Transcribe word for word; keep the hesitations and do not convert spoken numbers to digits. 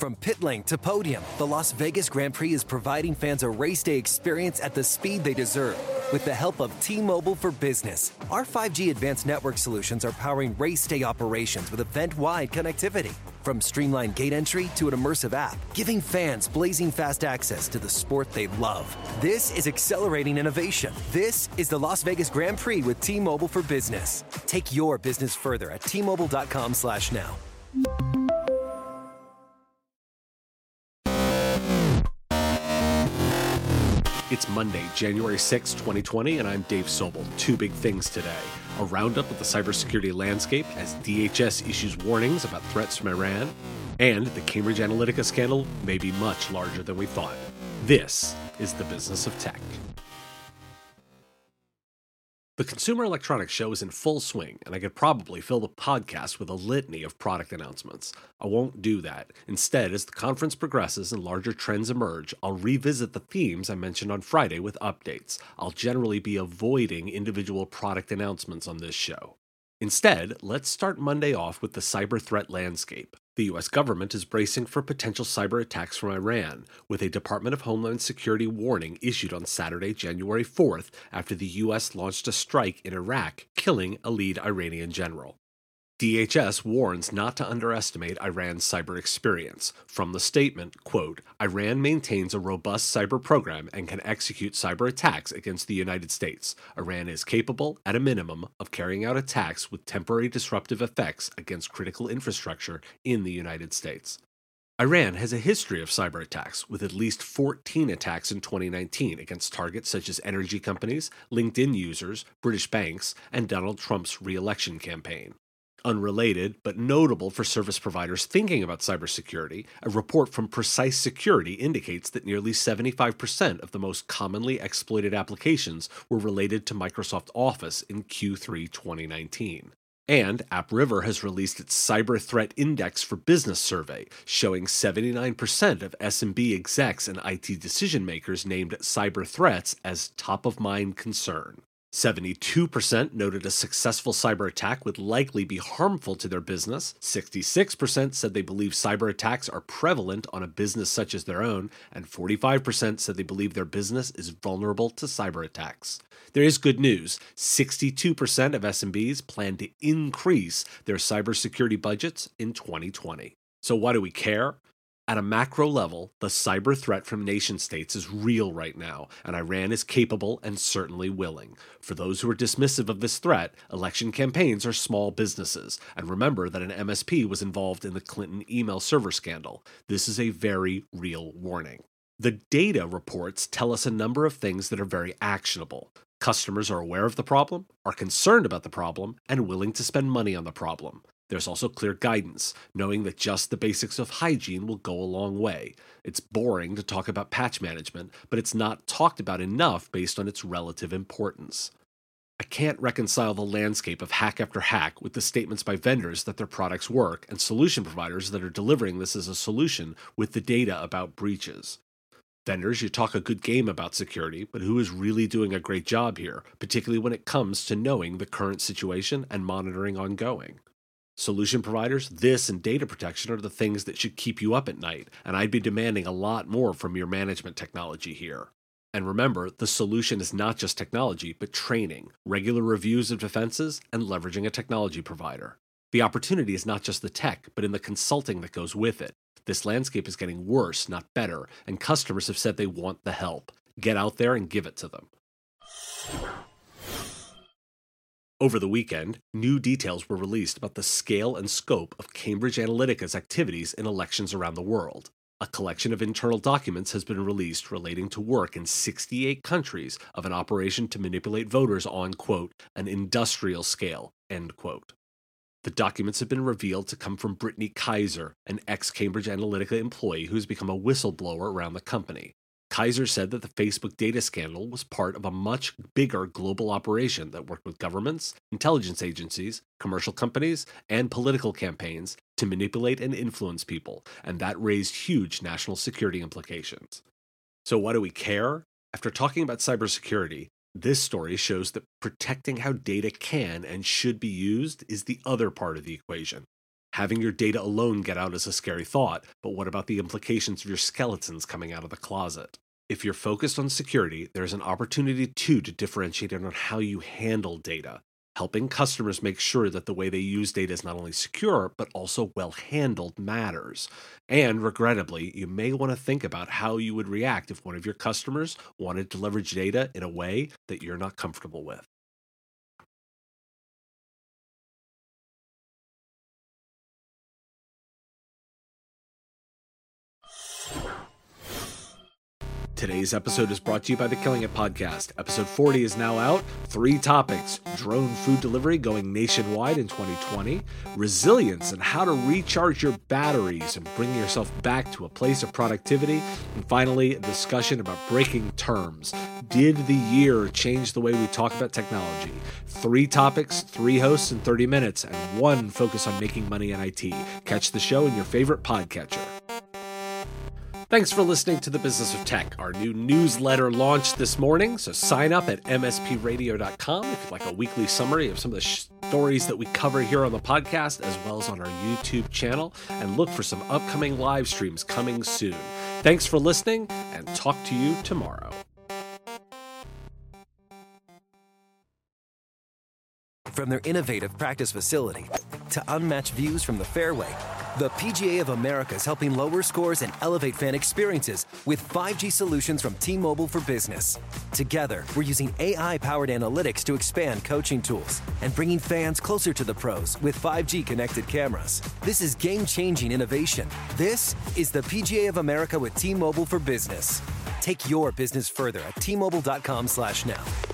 From pit lane to podium, the Las Vegas Grand Prix is providing fans a race day experience at the speed they deserve. With the help of T-Mobile for Business, our five G advanced network solutions are powering race day operations with event-wide connectivity. From streamlined gate entry to an immersive app, giving fans blazing fast access to the sport they love. This is accelerating innovation. This is the Las Vegas Grand Prix with T-Mobile for Business. Take your business further at T Mobile dot com slash now. It's Monday, January sixth, twenty twenty, and I'm Dave Sobel. Two big things today. A roundup of the cybersecurity landscape as D H S issues warnings about threats from Iran, and the Cambridge Analytica scandal may be much larger than we thought. This is the business of tech. The Consumer Electronics Show is in full swing, and I could probably fill the podcast with a litany of product announcements. I won't do that. Instead, as the conference progresses and larger trends emerge, I'll revisit the themes I mentioned on Friday with updates. I'll generally be avoiding individual product announcements on this show. Instead, let's start Monday off with the cyber threat landscape. The U S government is bracing for potential cyber attacks from Iran, with a Department of Homeland Security warning issued on Saturday, January fourth, after the U S launched a strike in Iraq, killing a lead Iranian general. D H S warns not to underestimate Iran's cyber experience. From the statement, quote, Iran maintains a robust cyber program and can execute cyber attacks against the United States. Iran is capable, at a minimum, of carrying out attacks with temporary disruptive effects against critical infrastructure in the United States. Iran has a history of cyber attacks, with at least fourteen attacks in twenty nineteen against targets such as energy companies, LinkedIn users, British banks, and Donald Trump's re-election campaign. Unrelated, but notable for service providers thinking about cybersecurity, a report from Precise Security indicates that nearly seventy-five percent of the most commonly exploited applications were related to Microsoft Office in Q three twenty nineteen. And AppRiver has released its Cyber Threat Index for Business survey, showing seventy-nine percent of S and B execs and I T decision makers named cyber threats as top-of-mind concern. seventy-two percent noted a successful cyber attack would likely be harmful to their business, sixty-six percent said they believe cyber attacks are prevalent on a business such as their own, and forty-five percent said they believe their business is vulnerable to cyber attacks. There is good news. sixty-two percent of S and Bs plan to increase their cybersecurity budgets in twenty twenty. So why do we care? At a macro level, the cyber threat from nation-states is real right now, and Iran is capable and certainly willing. For those who are dismissive of this threat, election campaigns are small businesses, and remember that an M S P was involved in the Clinton email server scandal. This is a very real warning. The data reports tell us a number of things that are very actionable. Customers are aware of the problem, are concerned about the problem, and willing to spend money on the problem. There's also clear guidance, knowing that just the basics of hygiene will go a long way. It's boring to talk about patch management, but it's not talked about enough based on its relative importance. I can't reconcile the landscape of hack after hack with the statements by vendors that their products work and solution providers that are delivering this as a solution with the data about breaches. Vendors, you talk a good game about security, but who is really doing a great job here, particularly when it comes to knowing the current situation and monitoring ongoing? Solution providers, this and data protection are the things that should keep you up at night, and I'd be demanding a lot more from your management technology here. And remember, the solution is not just technology, but training, regular reviews of defenses, and leveraging a technology provider. The opportunity is not just the tech, but in the consulting that goes with it. This landscape is getting worse, not better, and customers have said they want the help. Get out there and give it to them. Over the weekend, new details were released about the scale and scope of Cambridge Analytica's activities in elections around the world. A collection of internal documents has been released relating to work in sixty-eight countries of an operation to manipulate voters on, quote, an industrial scale, end quote. The documents have been revealed to come from Brittany Kaiser, an ex-Cambridge Analytica employee who's become a whistleblower around the company. Kaiser said that the Facebook data scandal was part of a much bigger global operation that worked with governments, intelligence agencies, commercial companies, and political campaigns to manipulate and influence people, and that raised huge national security implications. So why do we care? After talking about cybersecurity, this story shows that protecting how data can and should be used is the other part of the equation. Having your data alone get out is a scary thought, but what about the implications of your skeletons coming out of the closet? If you're focused on security, there's an opportunity too to differentiate on how you handle data, helping customers make sure that the way they use data is not only secure, but also well-handled matters. And regrettably, you may want to think about how you would react if one of your customers wanted to leverage data in a way that you're not comfortable with. Today's episode is brought to you by the Killing It Podcast. Episode forty is now out. Three topics: drone food delivery going nationwide in twenty twenty, resilience and how to recharge your batteries and bring yourself back to a place of productivity, and finally, a discussion about breaking terms. Did the year change the way we talk about technology? Three topics, three hosts in thirty minutes, and one focus on making money in I T. Catch the show in your favorite podcatcher. Thanks for listening to The Business of Tech. Our new newsletter launched this morning, so sign up at m s p radio dot com if you'd like a weekly summary of some of the sh- stories that we cover here on the podcast, as well as on our YouTube channel, and look for some upcoming live streams coming soon. Thanks for listening, and talk to you tomorrow. From their innovative practice facility to unmatched views from the fairway, the P G A of America is helping lower scores and elevate fan experiences with five G solutions from T-Mobile for Business. Together, we're using A I-powered analytics to expand coaching tools and bringing fans closer to the pros with five G connected cameras. This is game-changing innovation. This is the P G A of America with T-Mobile for Business. Take your business further at T Mobile dot com slash now.